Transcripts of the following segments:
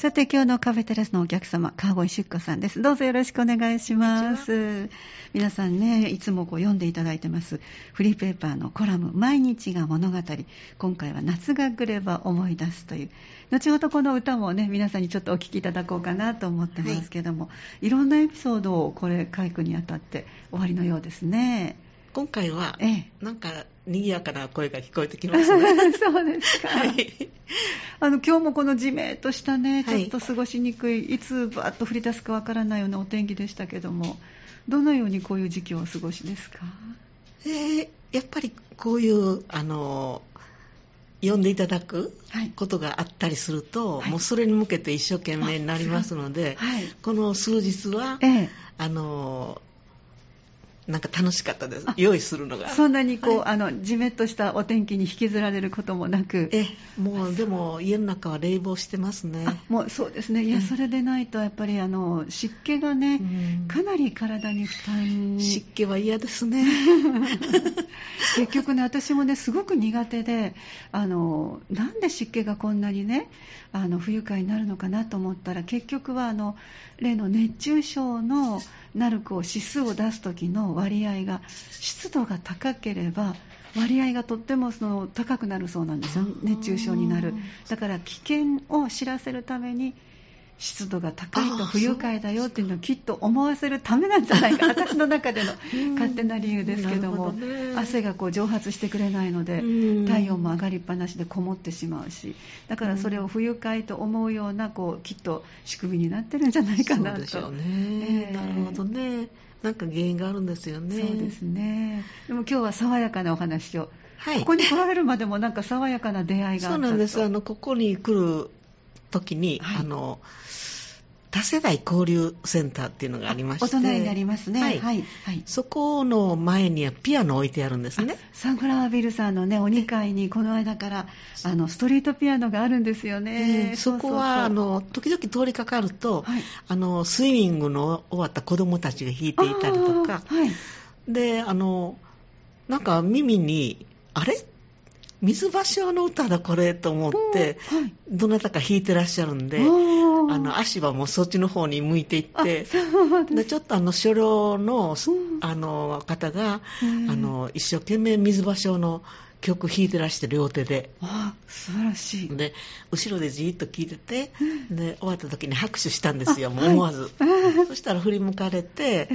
さて今日のカフェテラスのお客様、川越出子さんです。どうぞよろしくお願いします。皆さんね、いつも読んでいただいてますフリーペーパーのコラム、毎日が物語。今回は夏が来れば思い出すという、後ほどこの歌もね、皆さんにちょっとお聴きいただこうかなと思ってますけども、いろんなエピソードをこれ書くにあたっておありのようですね。 今回は、なんか賑やかな声が聞こえてきますね。 そうですか。はい、今日もこのジメッとしたね、ちょっと過ごしにくい、いつバーッと降り出すかわからないようなお天気でしたけども、どのようにこういう時期をお過ごしですか？ やっぱりこういう読んでいただくことがあったりすると、もうそれに向けて一生懸命になりますので、この数日は、なんか楽しかったです。用意するのが。 そんなにじめっとしたお天気に引きずられることもなく。 もうでも家の中は冷房してますね。 もうそうですね。いや、それでないとやっぱり湿気がね、かなり体に負担。 湿気は嫌ですね。 結局ね、私もね、すごく苦手で、なんで湿気がこんなにね、不愉快になるのかなと思ったら、結局は例の熱中症のなる指数を出す時の割合が、湿度が高ければ割合がとっても高くなるそうなんですよ。熱中症になる。だから危険を知らせるために、湿度が高いと不愉快だよっていうのをきっと思わせるためなんじゃないか、私の中での勝手な理由ですけども、汗が蒸発してくれないので、体温も上がりっぱなしでこもってしまうし、だからそれを不愉快と思うようなきっと仕組みになってるんじゃないかなと。 そうでしょうね。なるほどね。なんか原因があるんですよね。 そうですね。でも今日は爽やかなお話を、ここに来られるまでもなんか爽やかな出会いがあったと。 そうなんです。ここに来る時に、多世代交流センターっていうのがありまして、 お隣にありますね。 そこの前にはピアノを置いてあるんですね。 サンフラワービルさんのね、お2階にこの間からストリートピアノがあるんですよね。 そこは時々通りかかると、スイミングの終わった子どもたちが弾いていたりとか、でなんか耳にあれ水芭蕉の歌だこれと思って、どなたか弾いてらっしゃるんで、足はもうそっちの方に向いていって、でちょっと初老の、方が一生懸命水芭蕉の曲弾いてらして、両手で。 素晴らしい。 で後ろでじーっと聴いてて、で終わった時に拍手したんですよ、もう思わず。そしたら振り向かれて、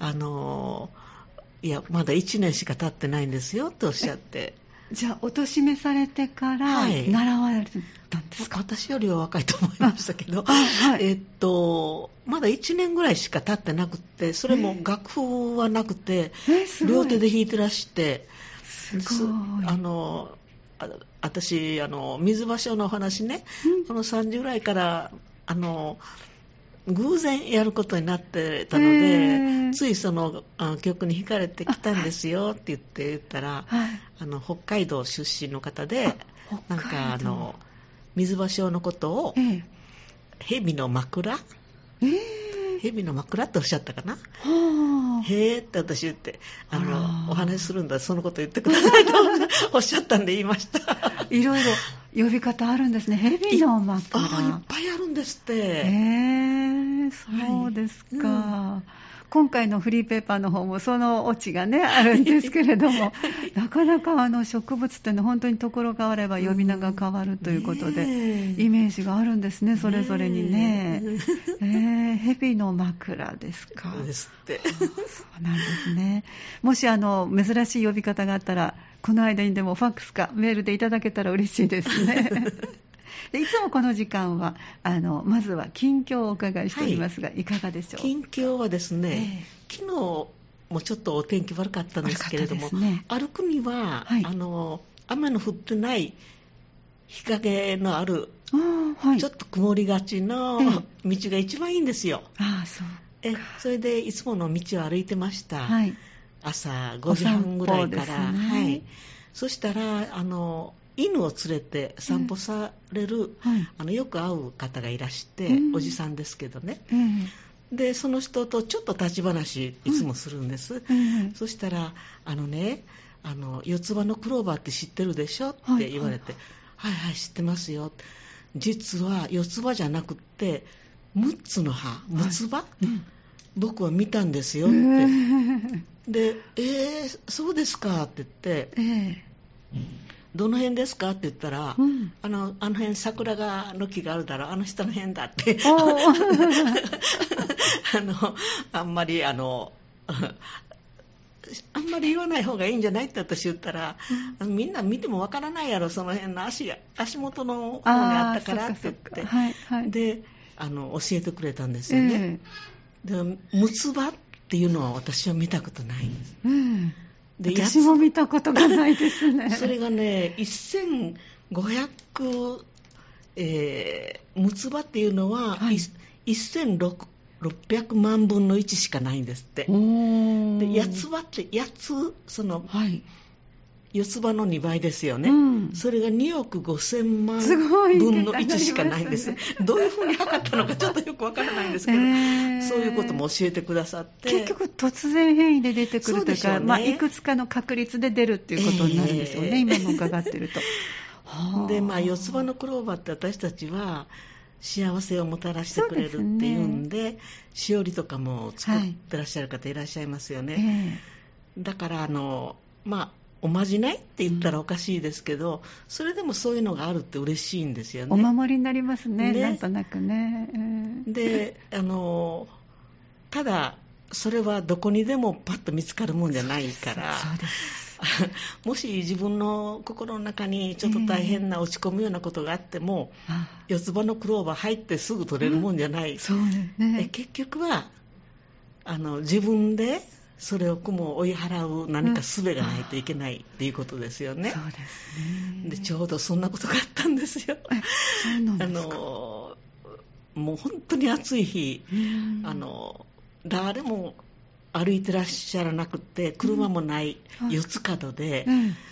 いやまだ1年しか経ってないんですよっておっしゃって。 じゃあお年めされてから習われたんですか？ 私よりは若いと思いましたけど、まだ1年ぐらいしか経ってなくて、それも楽譜はなくて、両手で弾いてらして、私水芭蕉のお話ね、この30ぐらいから偶然やることになってたので、ついその曲に惹かれてきたんですよって言ったら、北海道出身の方で、なんか水芭蕉のことを、蛇の枕、蛇の枕っておっしゃったかな。へーって私言って、お話しするんだ、そのこと言ってくださいとおっしゃったんで言いました。 いろいろ呼び方あるんですね。蛇の枕。 いっぱいあるんですって。 そうですか。今回のフリーペーパーの方もそのオチがねあるんですけれども、なかなか植物ってのは本当にところ変われば呼び名が変わるということで、イメージがあるんですね、それぞれにね。蛇の枕ですか。 そうですって。 そうなんですね。もし珍しい呼び方があったら、この間にでもファックスかメールでいただけたら嬉しいですね。でいつもこの時間はまずは近況をお伺いしておりますが、いかがでしょう。 近況はですね、昨日もちょっとお天気悪かったんですけれども、歩くには、雨の降ってない日陰のある、ちょっと曇りがちの道が一番いいんですよ。それでいつもの道を歩いてました。朝5時半ぐらいから、そしたら犬を連れて散歩される、よく会う方がいらして、おじさんですけどね、でその人とちょっと立ち話いつもするんです、そしたら四つ葉のクローバーって知ってるでしょって言われて、はいはい知ってますよ。 実は四つ葉じゃなくって6つの葉、六つ葉、僕は見たんですよって、でそうですかって言って、どの辺ですかって言ったら、あの辺桜の木があるだろう、あの下の辺だってあんまり言わない方がいいんじゃないって私言ったら、みんな見てもわからないやろ、その辺の足元の方にあったからって言って、で教えてくれたんですよね。で六つ葉っていうのは私は見たことないんです。 で私も見たことがないですね。 それがね、1500、六つ葉っていうのは、1600万分の1しかないんですって。で八つ葉って四つ葉の2倍ですよね、それが2億5000万分の1しかないんです。どういうふうに測ったのかちょっとよくわからないんですけど、そういうことも教えてくださって、 結局突然変異で出てくるというか、いくつかの確率で出るっていうことになるんですよね、今も伺ってると。 で四つ葉のクローバーって私たちは幸せをもたらしてくれるっていうんで、しおりとかも作ってらっしゃる方いらっしゃいますよね、だからおまじないって言ったらおかしいですけど、それでもそういうのがあるって嬉しいんですよね。 お守りになりますね、なんとなくね。 でただそれはどこにでもパッと見つかるもんじゃないからそうですもし自分の心の中にちょっと大変な落ち込むようなことがあっても、四つ葉のクローバー入ってすぐ取れるもんじゃない、 そうですね、 結局は自分でそれをも追い払う何か術がないといけないっていうことですよね。 そうですね。 でちょうどそんなことがあったんですよ。 そうなんですか。 もう本当に暑い日、誰も歩いてらっしゃらなくて、車もない四つ角で、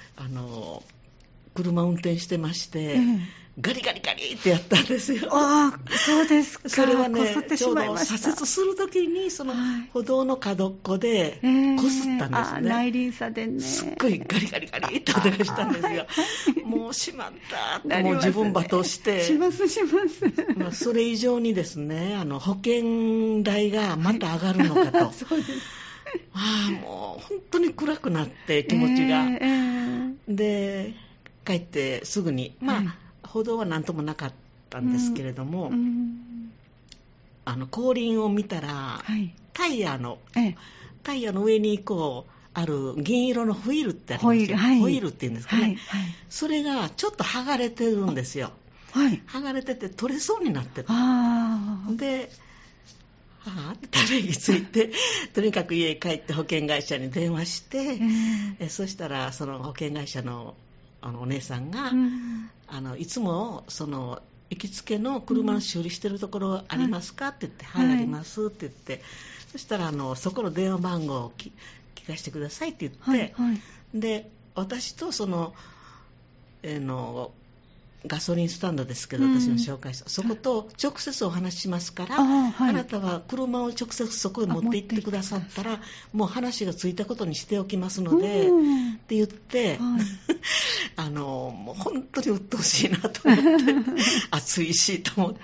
車運転してまして、ガリガリガリってやったんですよ。 そうですか。 それはね、 こすってしまいました。 ちょうど左折するときにその歩道の角っこでこすったんですね。 内輪差でね。 すっごいガリガリガリって音がしたんですよ。もうしまったって、もう自分罵倒して。 します。 それ以上にですね、保険代がまた上がるのかと。 そうです。 もう本当に暗くなって気持ちが。で、帰ってすぐに、歩道は何ともなかったんですけれども、後輪を見たら、タイヤの上にある銀色のホイールってありますよ。ホイールっていうんですかね、それがちょっと剥がれてるんですよ。剥がれてて取れそうになってた。でため息ついてとにかく家へ帰って保険会社に電話して、そしたらその保険会社のお姉さんが、いつもその行きつけの車の修理してるところありますかって言って、ありますって言って、そしたらそこの電話番号を聞かせてくださいって言って、で私とその、ガソリンスタンドですけど、私の紹介した、そこと直接お話ししますから、あなたは車を直接そこへ持って行ってくださったら、もう話がついたことにしておきますので、って言って、もう本当に鬱陶しいなと思って暑いしと思って、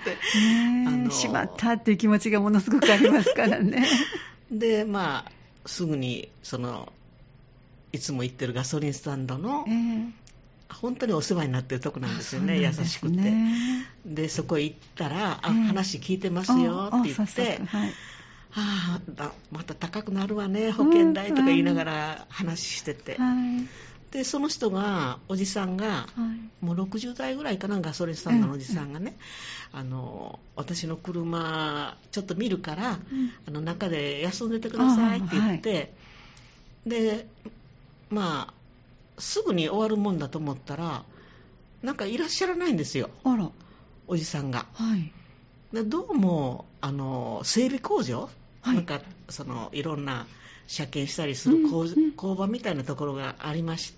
しまったっていう気持ちがものすごくありますからね。 ですぐにいつも行ってるガソリンスタンドの、本当にお世話になってるとこなんですよね、優しくて。でそこへ行ったら、話聞いてますよって言って、また高くなるわね保険代とか言いながら話してて、でその人がおじさんが、もう60代ぐらいかな、ガソリンスタンドのおじさんがね、私の車ちょっと見るから、中で休んでてくださいって言って、ですぐに終わるもんだと思ったら、なんかいらっしゃらないんですよ、おじさんが。でどうも整備工場、なんかいろんな車検したりする工場みたいなところがありまして、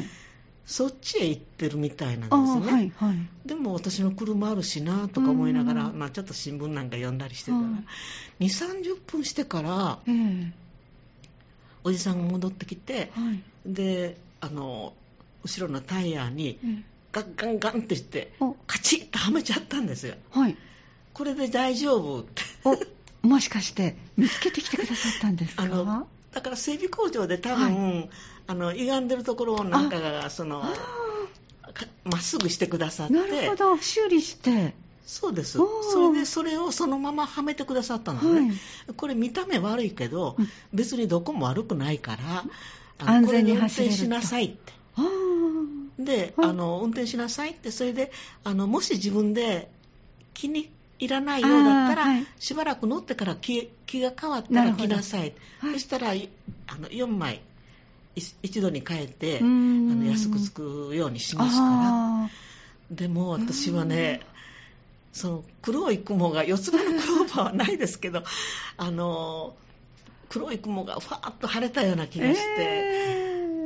そっちへ行ってるみたいなんですね。でも私の車あるしなとか思いながら、ちょっと新聞なんか読んだりしてたら、2、30分してから、おじさんが戻ってきて、で後ろのタイヤにガンガンガンってしてカチッとはめちゃったんですよ。 はい。 これで大丈夫ってもしかして見つけてきてくださったんですか？ だから整備工場で多分、歪んでるところをなんかがまっすぐしてくださって。 なるほど、修理して。 そうです。それでそれをそのままはめてくださったのね、これ見た目悪いけど、別にどこも悪くないから安全に走れると。 運転しなさいって。で、運転しなさいって。それでもし自分で気にいらないようだったら、しばらく乗ってから気が変わったら来なさい。そしたら4枚一度に変えて安くつくようにしますから。でも私はね、その黒い雲が、四つ葉のクローバーはないですけど、黒い雲がファーッと晴れたような気がして、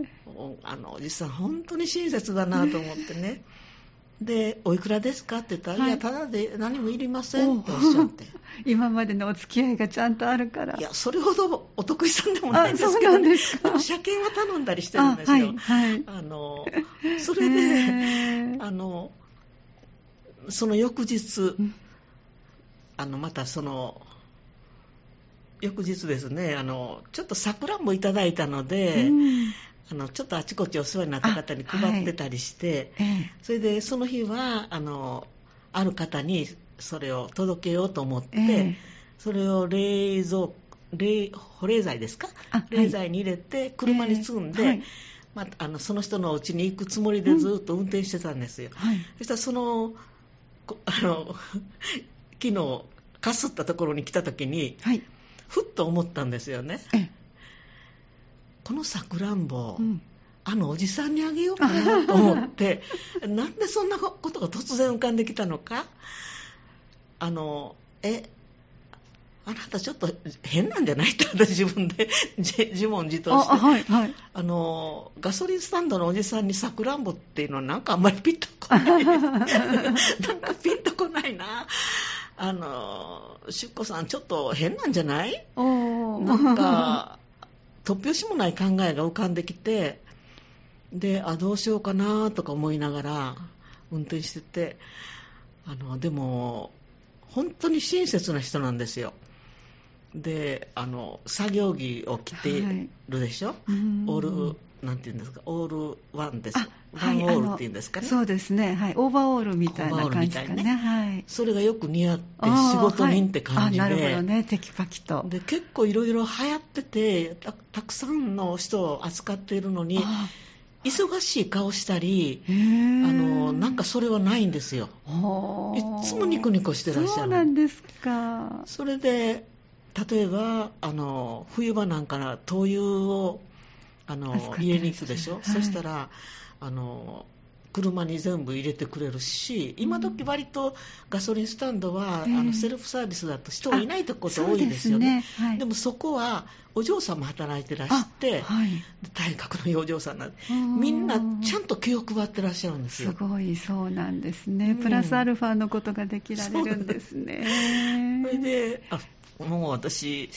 おじさん本当に親切だなと思ってね。で、おいくらですかって言ったら、いや、ただで何もいりませんっておっしゃって。 今までのお付き合いがちゃんとあるから。 いや、それほどお得意さんでもないんですけど、ね、でも車検は頼んだりしてるんですよ。それで、その翌日、またその翌日ですね、ちょっとさくらんぼいただいたので、ちょっとあちこちお世話になった方に配ってたりして、それでその日はある方にそれを届けようと思って、それを保冷剤ですか、冷剤に入れて車に積んで、その人のお家に行くつもりでずっと運転してたんですよ。そしたら昨日かすったところに来た時に、ふっと思ったんですよね。このさくらんぼ、おじさんにあげようかなと思ってなんでそんなことが突然浮かんできたのか。あなたちょっと変なんじゃないって私自分で自問自答して、ガソリンスタンドのおじさんにさくらんぼっていうのはなんかあんまりピンとこないなんかピンとこないな。しゅっこさんちょっと変なんじゃない？なんか突拍子もない考えが浮かんできて、でどうしようかなとか思いながら運転してて、でも本当に親切な人なんですよ。で作業着を着てるでしょ、オールなんていうんですか、オールワンです。ワンオールっていうんですかね。 そうですね、オーバーオールみたいな感じですかね。 それがよく似合って仕事人って感じで、 なるほどね、テキパキと。 で結構いろいろ流行ってて たくさんの人を扱っているのに忙しい顔したり、なんかそれはないんですよ。いつもニコニコしてらっしゃる。 そうなんですか。 それで例えば冬場なんかな灯油を入れに行くでしょ、そしたら車に全部入れてくれるし、今時割とガソリンスタンドは、セルフサービスだと人がいないところ多いですよね。でもそこはお嬢さんも働いてらして、大学のお嬢さんなんでみんなちゃんと気を配ってらっしゃるんですよ。 すごい、そうなんですね、プラスアルファのことができられるんですね。 それでもう私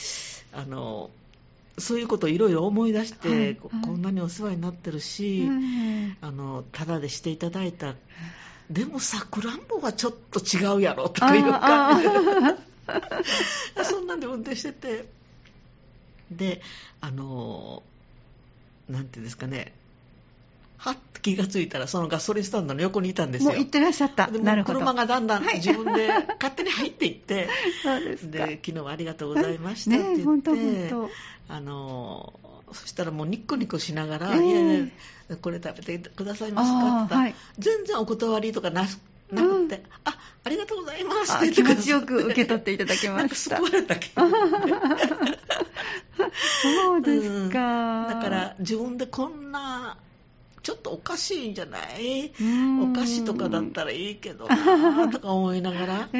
そういうことをいろいろ思い出して、こんなにお世話になってるし、ただでしていただいた、でもさくらんぼはちょっと違うやろとかいう感じでそんなんで運転してて、でなんていうんですかね、はっと気がついたらそのガソリンスタンドの横にいたんですよ。 もう行ってらっしゃった。なるほど。 車がだんだん自分で勝手に入っていってそうですか。 で昨日はありがとうございましたって言って、 本当本当そしたらもうニッコニコしながら、いやいやこれ食べてくださいますかって言ったら、全然お断りとかなくて、ありがとうございますって言って気持ちよく受け取っていただきました。 なんか救われたけどそうですか。 だから自分でこんなちょっとおかしいんじゃない、お菓子とかだったらいいけどなとか思いながら、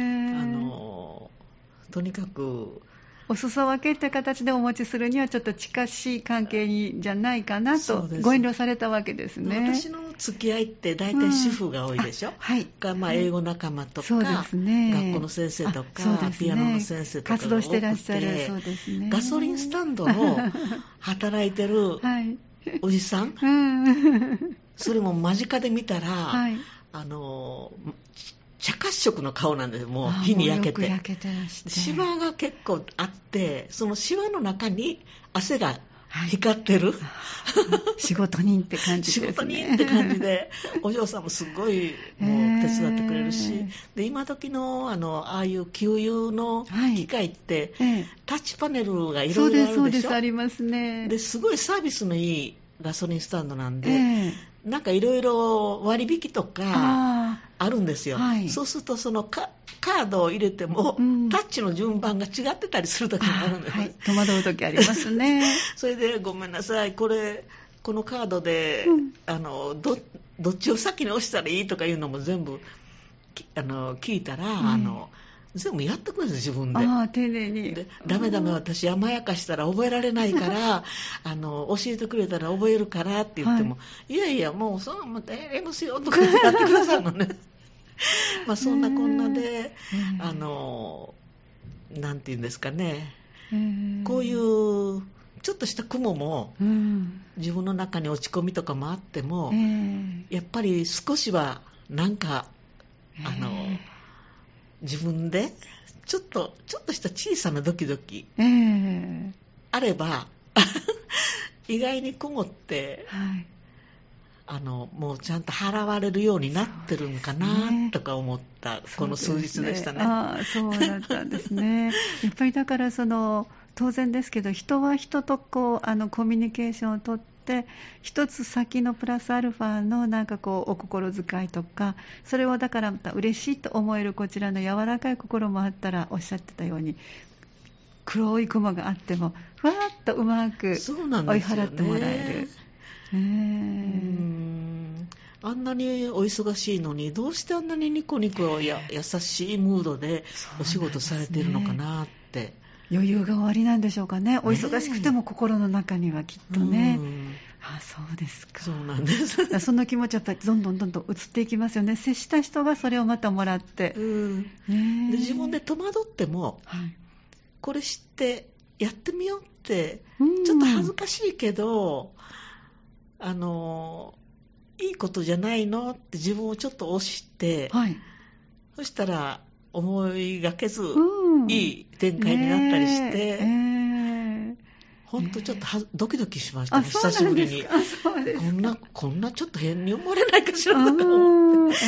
とにかくお裾分けって形でお持ちするにはちょっと近しい関係じゃないかなとご遠慮されたわけですね。 私の付き合いって大体主婦が多いでしょ、英語仲間とか、学校の先生とか、ピアノの先生とかが多くて、 活動してらっしゃる。そうですね。 ガソリンスタンドの働いてるおじさん、 それも間近で見たら、 はい、 茶褐色の顔なんです。もう火に焼けて。 よく焼けてらして。 シワが結構あって、そのシワの中に汗が光ってる、 仕事人って感じですね。 仕事人って感じで、お嬢さんもすごいもう手伝ってくれるし、で今時のああいう給油の機械って、タッチパネルがいろいろあるでしょ。 そうですありますね。 ですごいサービスのいいガソリンスタンドなんで、なんかいろいろ割引とかあるんですよ。はい、そうするとそのカードを入れても、タッチの順番が違ってたりするときもあるんです、 はい、戸惑うときありますね。 それでごめんなさい、このカードで、どっちを先に押したらいいとかいうのも全部聞いたら、全部やってくれるんです、自分で。 丁寧に。 で、ダメ私甘やかしたら覚えられないから教えてくれたら覚えるからって言っても、いやいやもうそんなもんやりますよとかやってくださるのね。まあそんなこんなで、なんていうんですかね、こういうちょっとした雲も、自分の中に落ち込みとかもあっても、やっぱり少しはなんか自分でちょっとした小さなドキドキあれば、意外に雲って、もうちゃんと払われるようになってるのかなとか思った、この数日でしたね。 そうだったんですね。やっぱりだから当然ですけど、人は人とコミュニケーションをとって一つ先のプラスアルファのなんかお心遣いとか、それをだからまた嬉しいと思えるこちらの柔らかい心もあったら、おっしゃってたように黒い雲があってもふわっとうまく追い払ってもらえる。 あんなにお忙しいのに、どうしてあんなにニコニコ優しいムードでお仕事されているのかなって。 余裕が終わりなんでしょうかね。お忙しくても心の中にはきっとね。そうですか。 そうなんです。 その気持ちはやっぱりどんどん移っていきますよね。接した人がそれをまたもらって。 で自分で戸惑っても、これ知ってやってみようって、ちょっと恥ずかしいけど、いいことじゃないのって自分をちょっと押して、そしたら思いがけず、いい展開になったりして、本当ちょっとドキドキしましたね、久しぶりに。こんなちょっと変に思われないかしらとか思って。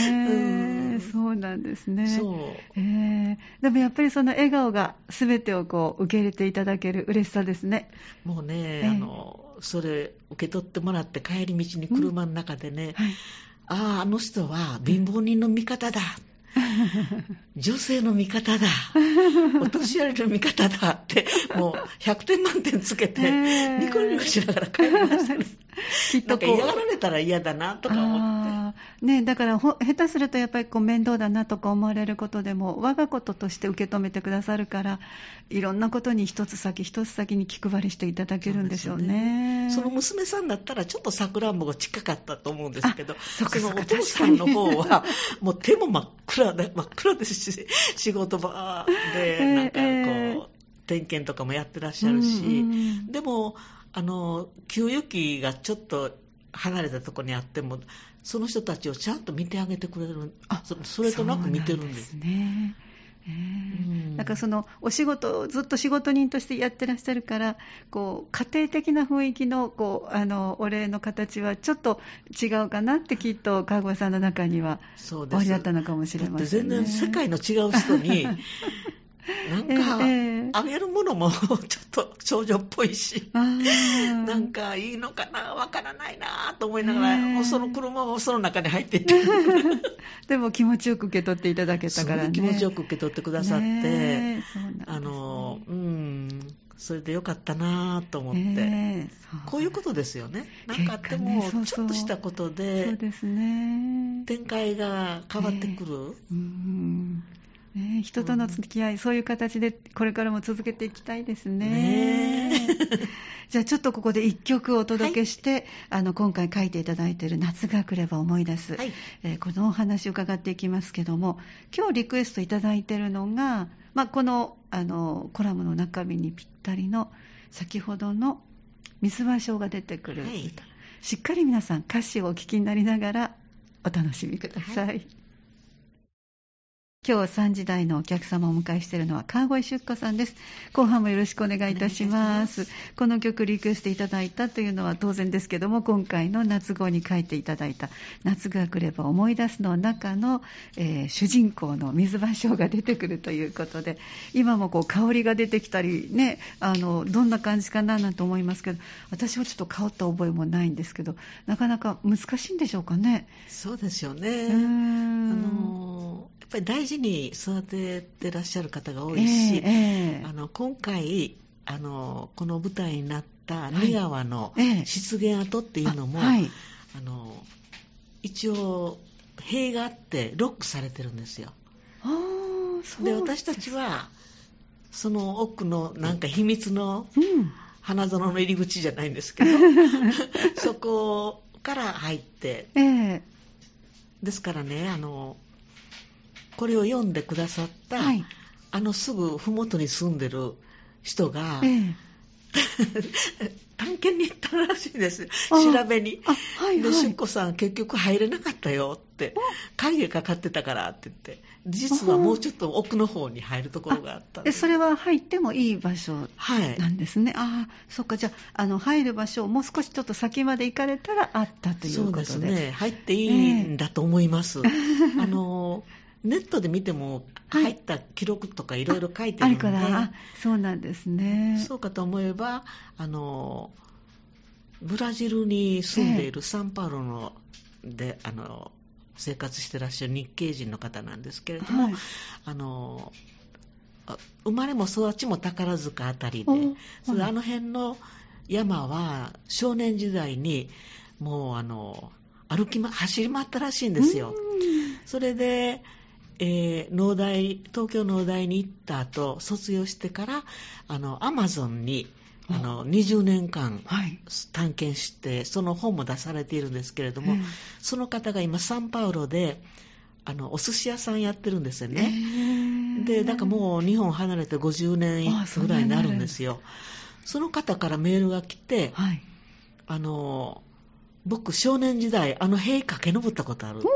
そうなんですね。でもやっぱりその笑顔が全てを受け入れていただける嬉しさですね。 もうね、それ受け取ってもらって帰り道に車の中でね、あの人は貧乏人の味方だ。女性の味方だ、お年寄りの味方だってもう100点満点つけてニコニコしながら帰りましたね。きっとなんか嫌がられたら嫌だなとか思って、 だから下手するとやっぱり面倒だなとか思われることでも我がこととして受け止めてくださるから、いろんなことに一つ先に気配りしていただけるんでしょうね。 その娘さんだったらちょっとさくらんぼが近かったと思うんですけど、そのお父さんの方はもう手も真っ暗ですし、仕事場でなんか点検とかもやってらっしゃるし、でも給油機がちょっと離れたところにあっても、その人たちをちゃんと見てあげてくれる、それとなく見てるんです。 だからお仕事をずっと仕事人としてやってらっしゃるから、家庭的な雰囲気のお礼の形はちょっと違うかなって、きっと川越さんの中にはおありだったのかもしれませんね。 だって全然世界の違う人になんか、あげるものもちょっと少女っぽいし、なんかいいのかな、わからないなと思いながら、もうその車もその中に入っていってでも気持ちよく受け取っていただけたからね。 気持ちよく受け取ってくださって、それでよかったなと思って、こういうことですよね。なんかあってもちょっとしたことで展開が変わってくる。 人との付き合い、そういう形でこれからも続けていきたいですね。じゃあちょっとここで1曲お届けして、今回書いていただいている夏が来れば思い出す、このお話を伺っていきますけども、今日リクエストいただいているのが、この、コラムの中身にぴったりの先ほどの水場章が出てくる歌、 しっかり皆さん歌詞をお聞きになりながらお楽しみください、はい。今日3時台のお客様をお迎えしているのは川越出子さんです。後半もよろしくお願いいたします。この曲リクエストいただいたというのは当然ですけども、今回の夏号に書いていただいた夏が来れば思い出すの中の、主人公の水芭蕉が出てくるということで、今もこう香りが出てきたりね、どんな感じかななんて思いますけど、私はちょっと香った覚えもないんですけど、なかなか難しいんでしょうかね。 そうですよね。やっぱり大事に育ててらっしゃる方が多いし、今回この舞台になった仁川の湿原跡っていうのも、一応塀があってロックされてるんですよ。で、私たちはその奥のなんか秘密の花園の入り口じゃないんですけど、そこから入って、ですからね、これを読んでくださった、すぐ麓に住んでる人が、探検に行ったらしいです。調べに。で、出子さん結局入れなかったよって、影かかってたからって言って、実はもうちょっと奥の方に入るところがあったんで。 それは入ってもいい場所なんですね。そっか、じゃあ、入る場所をもう少しちょっと先まで行かれたらあったということで。 そうですね。入っていいんだと思います。ネットで見ても入った記録とかいろいろ書いてるので、 そうなんですね。 そうかと思えば、ブラジルに住んでいるサンパウロで生活してらっしゃる日系人の方なんですけれども、生まれも育ちも宝塚あたりで、それあの辺の山は少年時代にもう走り回ったらしいんですよ。それで東京農大に行った後、卒業してからアマゾンに20年間探検して、その本も出されているんですけれども、その方が今サンパウロでお寿司屋さんやってるんですよね。で、だからもう日本離れて50年ぐらいになるんですよ。その方からメールが来て、僕少年時代塀駆け上ったことあるって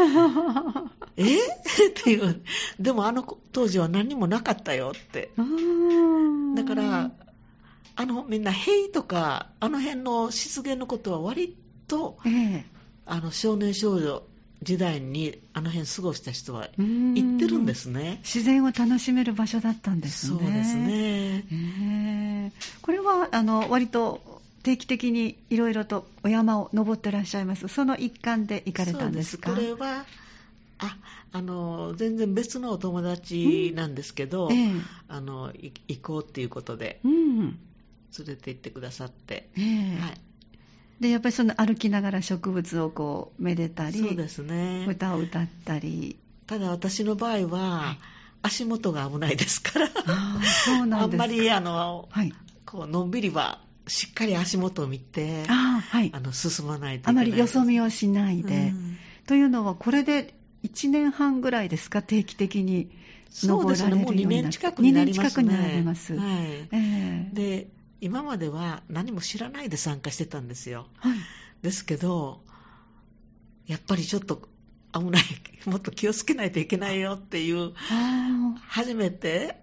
っていう。でも当時は何もなかったよって。だからみんな塀とか辺の湿原のことは割と、少年少女時代に辺過ごした人は行ってるんですね。 自然を楽しめる場所だったんですね。 そうですね。 これは割と定期的にいろいろとお山を登ってらっしゃいます。その一環で行かれたんですか？ そうです。これは全然別のお友達なんですけど、行こうっていうことで、連れて行ってくださって、 でやっぱりその歩きながら植物をこうめでたり、 そうですね、 歌を歌ったり。 ただ私の場合は、足元が危ないですからそうなんですか。 あんまりこうのんびりはしっかり足元を見て、進まないといけないです。 あまりよそ見をしないで、というのはこれで1年半ぐらいですか、定期的に登られるようになって。そうですね、もう2年近くになりますね。2年近くになられます。 で、今までは何も知らないで参加してたんですよ。ですけど、やっぱりちょっと危ない、もっと気をつけないといけないよっていう、初めて、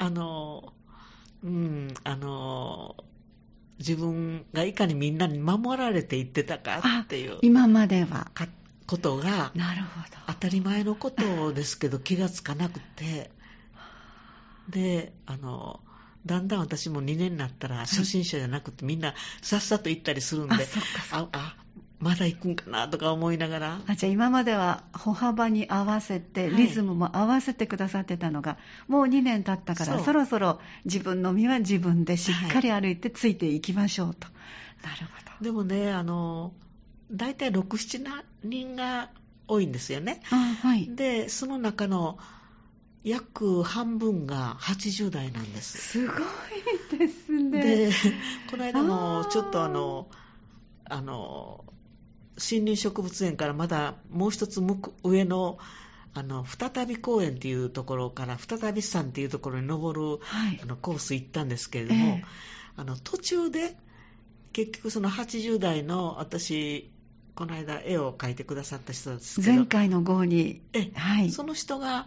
自分がいかにみんなに守られていってたかっていう。 今までは。 ことが、 なるほど。 当たり前のことですけど気がつかなくて、で、だんだん私も2年になったら初心者じゃなくて、みんなさっさと行ったりするんで、まだ行くんかなとか思いながら。 じゃあ今までは歩幅に合わせて、リズムも合わせてくださってたのが、もう2年経ったからそろそろ自分の身は自分でしっかり歩いてついていきましょうと。なるほど。 でもね、だいたい6、7人が多いんですよね。で、その中の約半分が80代なんです。 すごいですね。 で、この間もちょっと森林植物園からまだもう一つ上の再び公園っていうところから再び山っていうところに登る、コース行ったんですけれども、途中で結局その80代の私この間絵を描いてくださった人ですけど、 前回の号に、 はい、その人が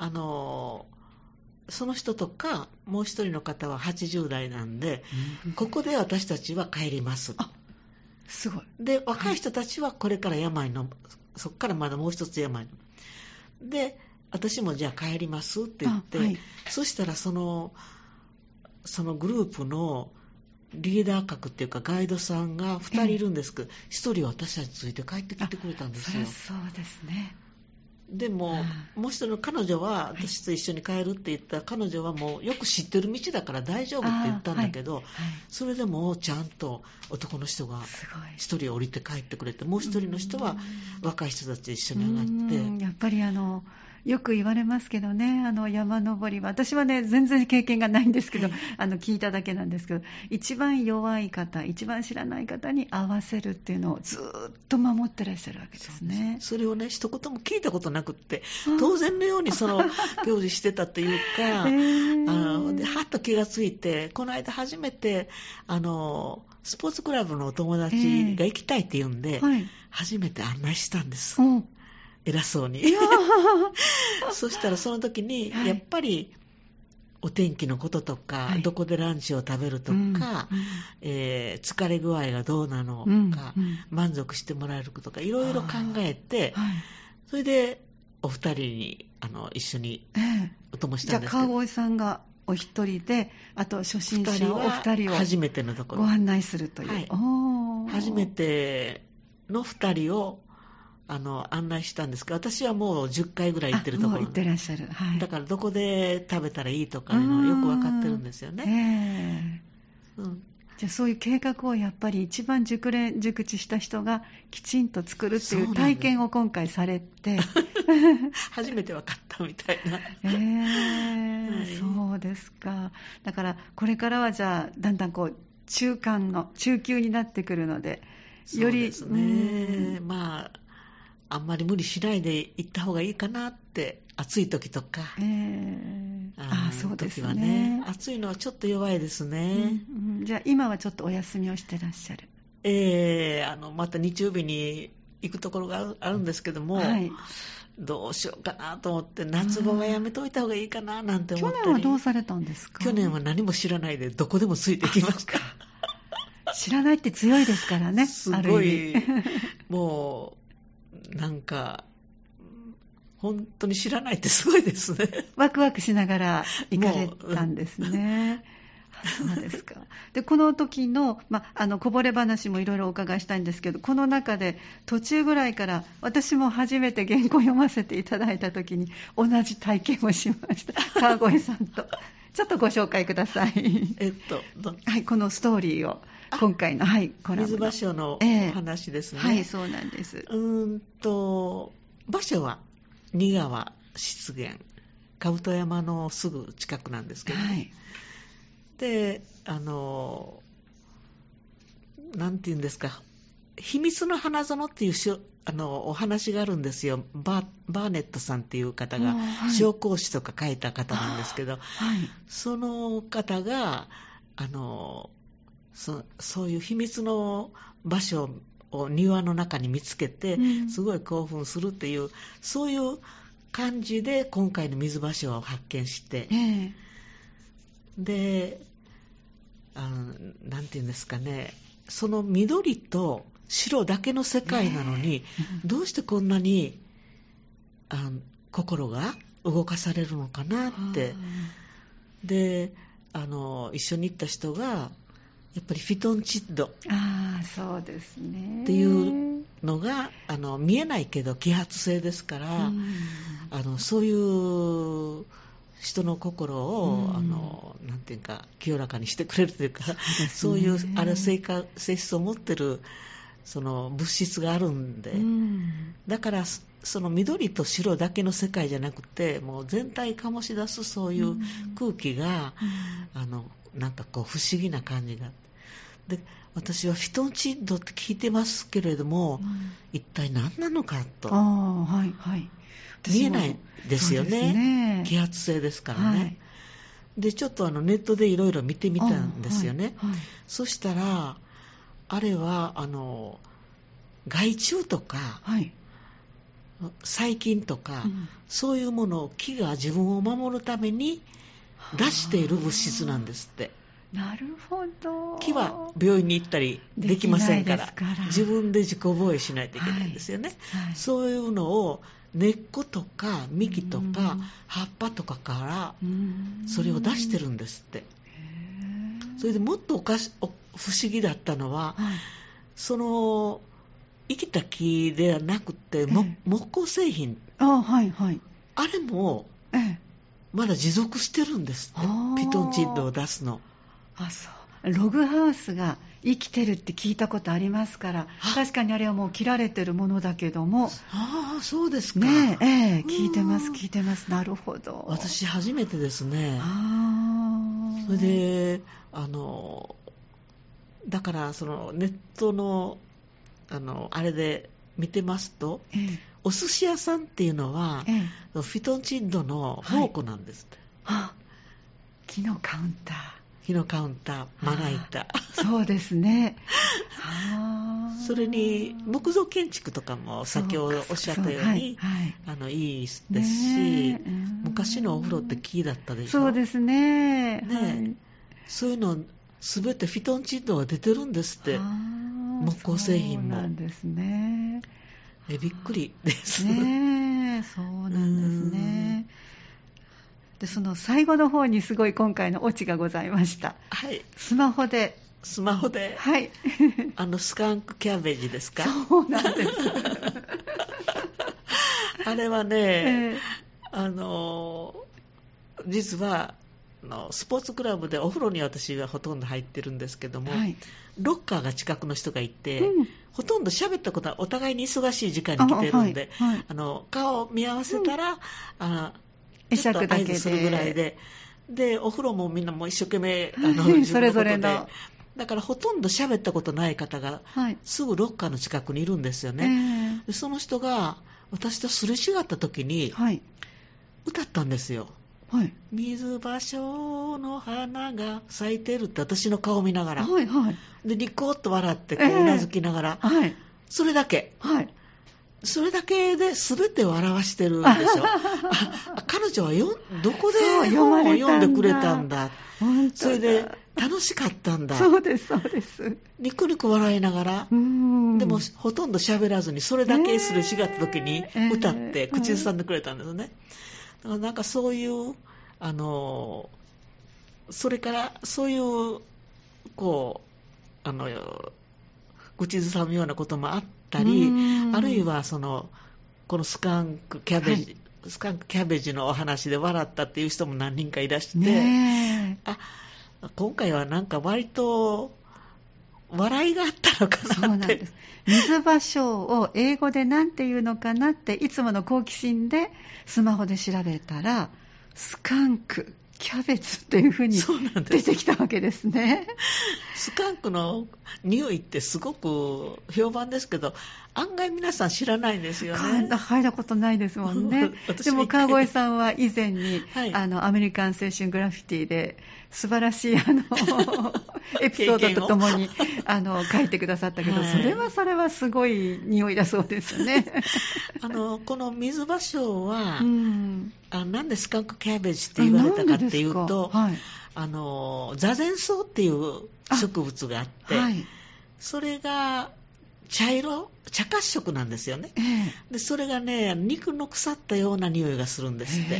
その人とかもう一人の方は80代なんで、ここで私たちは帰ります。 すごい。 で若い人たちはこれから病の、そこからまだもう一つ病ので、私もじゃあ帰りますって言って、そしたらそのグループのリーダー格っていうかガイドさんが2人いるんですけど、1人私たちついて帰ってきてくれたんですよ。 そうですね。 でももう一人の彼女は私と一緒に帰るって言った彼女はもうよく知ってる道だから大丈夫って言ったんだけど、それでもちゃんと男の人が一人降りて帰ってくれて、もう一人の人は若い人たちと一緒に上がって、 やっぱりよく言われますけどね、山登りは、私はね全然経験がないんですけど、聞いただけなんですけど、一番弱い方、一番知らない方に合わせるっていうのをずっと守ってらっしゃるわけですね。 それをね一言も聞いたことなくって、当然のようにその行事してたというかではっと気がついて、この間初めてスポーツクラブのお友達が行きたいって言うんで、初めて案内したんです、偉そうにそしたらその時にやっぱりお天気のこととか、どこでランチを食べるとか、疲れ具合がどうなのか、満足してもらえることかいろいろ考えて、それでお二人に一緒にお供したんですけど、 じゃあ川越さんがお一人で、あと初心者をお二人を初めてのところご案内するという、 初めての二人を案内したんですけど、私はもう10回ぐらい行ってるところ、 もう行ってらっしゃる、 だからどこで食べたらいいとかいうのはよく分かってるんですよね。 じゃあそういう計画をやっぱり一番熟知した人がきちんと作るっていう体験を今回されて初めて分かったみたいな、 そうですか。だからこれからはじゃあだんだんこう中級になってくるので、よりそうですね、あんまり無理しないで行った方がいいかなって、暑い時とか、 そうですね、 時はね、暑いのはちょっと弱いですね、 じゃあ今はちょっとお休みをしてらっしゃる。 また日曜日に行くところがあるんですけども、どうしようかなと思って、夏場はやめといた方がいいかななんて思ったり。 去年はどうされたんですか？ 去年は何も知らないでどこでもついてきました。 知らないって強いですからね。 すごいもうなんか本当に知らないってすごいですね。 ワクワクしながら行かれたんですね。そうですか。でこの時の、こぼれ話もいろいろお伺いしたいんですけど、この中で途中ぐらいから私も初めて原稿を読ませていただいた時に同じ体験をしました。川越さんとちょっとご紹介ください。このストーリーを今回の、コラムの水場所のお話ですね。 そうなんです。 場所は仁川湿原、兜山のすぐ近くなんですけど、でなんていうんですか、秘密の花園っていうお話があるんですよ。バーネットさんっていう方が紹興酒とか書いた方なんですけど、その方がそういう秘密の場所を庭の中に見つけて、すごい興奮するっていう、そういう感じで今回の水場所を発見して、でなんていうんですかね、その緑と白だけの世界なのに、どうしてこんなに心が動かされるのかなって。で一緒に行った人がやっぱりフィトンチッドそうですねっていうのが見えないけど揮発性ですから、そういう人の心をなんていうか清らかにしてくれるというか、そういう性質を持ってるその物質があるんで、だからその緑と白だけの世界じゃなくて、もう全体醸し出すそういう空気が、なんかこう不思議な感じが。で、私はフィトンチッドって聞いてますけれども、一体何なのかと、見えないですよね。揮発性ですからね。でちょっとネットでいろいろ見てみたんですよね。そしたらあれは害虫とか、はい、細菌とか、そういうものを木が自分を守るために出している物質なんですって。 なるほど。 木は病院に行ったりできませんから、自分で自己防衛しないといけないんですよね、はいはい、そういうのを根っことか幹とか葉っぱとかからそれを出してるんですって。それでもっと不思議だったのは、はい、その生きた木ではなくて、木工製品、はいはい、あれもまだ持続してるんですって。ピトンチッドを出すの。 あ、そう。ログハウスが生きてるって聞いたことありますから、確かにあれはもう切られてるものだけども。 ああ、そうですか。 ねえ、聞いてます聞いてます。なるほど。 私初めてですね。それでだからそのネットのあれで見てますと、お寿司屋さんっていうのは、フィトンチッドの宝庫なんですって、 はい、木のカウンター、 木のカウンター、まな板。 そうですね。 それに木造建築とかも先ほどおっしゃったように、いいですし、昔のお風呂って木だったでしょ。 そうですね。 そういうのすべてフィトンチッドが出てるんですって。木工製品も。 そうなんですね。 びっくりですね。そうなんですね。で、その最後の方にすごい今回のオチがございました。はい。スマホで。 はい。スカンクキャベジですか。 そうなんです。 あれはね、実はスポーツクラブでお風呂に私はほとんど入ってるんですけども、はい、ロッカーが近くの人がいて、ほとんど喋ったことはお互いに忙しい時間に来てるんで、顔を見合わせたら、ちょっと合図するぐらいで、お風呂もみんなもう一生懸命それぞれの。 だからほとんど喋ったことない方が、すぐロッカーの近くにいるんですよね。その人が私とすれ違った時に、歌ったんですよ。はい、水芭蕉の花が咲いてるって私の顔を見ながら、でニコッと笑ってこううなずきながら、それだけ、それだけで全てを表してるんでしょ。彼女はどこで本を読んでくれたんだ。それで楽しかったんだ。 そうですそうです。 ニコニコ笑いながら、でもほとんど喋らずにそれだけすれ違った時に歌って口ずさんでくれたんですね。なんかそういうそれからそういうこう口ずさむようなこともあったり、あるいはこのスカンクキャベジのお話で笑ったっていう人も何人かいらして、今回はなんか割と笑いがあったのかなって。そうなんです。 水芭蕉を英語でなんて言うのかなっていつもの好奇心でスマホで調べたら、スカンクキャベツっていう風に出てきたわけですね。 スカンクの匂いってすごく評判ですけど、案外皆さん知らないんですよね。 入ったことないですもんね。でも川越さんは以前に、アメリカン青春グラフィティで素晴らしいエピソードとともに書いてくださったけど、それはすごい匂いだそうですね。 この水芭蕉は、なんでスカンクキャベジって言われたかっていうと、ザゼンソウっていう植物があって、それが茶褐色なんですよね。でそれがね、肉の腐ったような匂いがするんですって。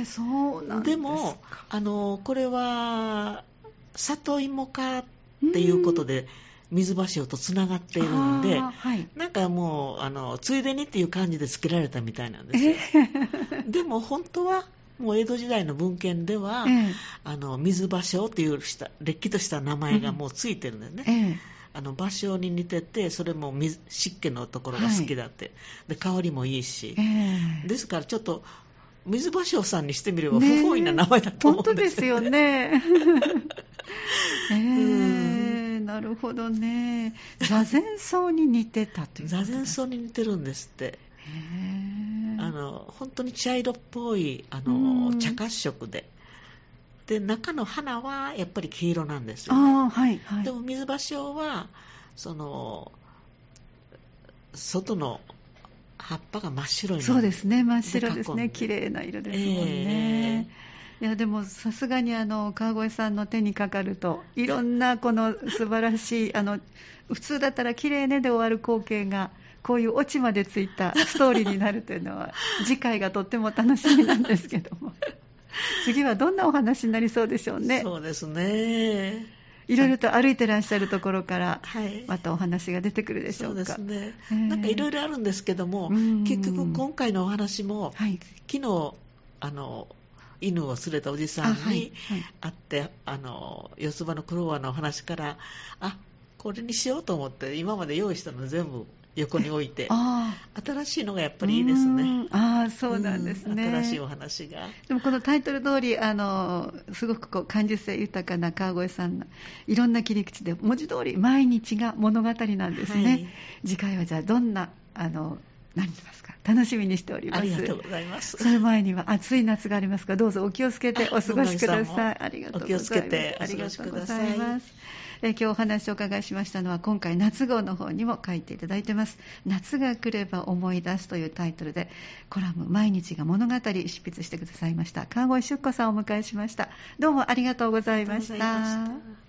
そうなんですか。 でもこれは里芋科っていうことで水芭蕉とつながっているんで、なんかもうついでにっていう感じで付けられたみたいなんですよ。でも本当はもう江戸時代の文献では、水芭蕉っていうれっきとした名前がもうついてるんですね。芭蕉に似てて、それも湿気のところが好きだって、で香りもいいし、ですからちょっと水芭蕉さんにしてみれば不本意な名前だと思うんですよね。 本当ですよね。なるほどね。ザゼンソウに似てたということです。 ザゼンソウに似てるんですって。本当に茶色っぽい茶褐色で、中の花はやっぱり黄色なんですよね。でも水芭蕉はその外の葉っぱが真っ白になる。 そうですね、真っ白ですね。綺麗な色ですもんね。いやでもさすがに川越さんの手にかかるといろんなこの素晴らしい普通だったら綺麗ねで終わる光景がこういうオチまでついたストーリーになるというのは次回がとっても楽しみなんですけども次はどんなお話になりそうでしょうね。 そうですね。 いろいろと歩いてらっしゃるところからまたお話が出てくるでしょうか。 そうですね。なんかいろいろあるんですけども、結局今回のお話も、昨日犬を連れたおじさんに会って、四つ葉のクローバーのお話から、これにしようと思って今まで用意したの全部横に置いて、新しいのがやっぱりいいですね。 そうなんですね。 新しいお話が。 でもこのタイトル通りすごく感受性豊かな川越さんのいろんな切り口で文字通り毎日が物語なんですね。次回はじゃあどんな何言いますか楽しみにしております。 ありがとうございます。 その前には暑い夏がありますからどうぞお気をつけてお過ごしください。ありがとうございます。 お気をつけてお過ごしください。 今日お話をお伺いしましたのは今回夏号の方にも書いていただいてます。夏が来れば思い出すというタイトルでコラム毎日が物語執筆してくださいました川越淑子さんをお迎えしました。どうもありがとうございました。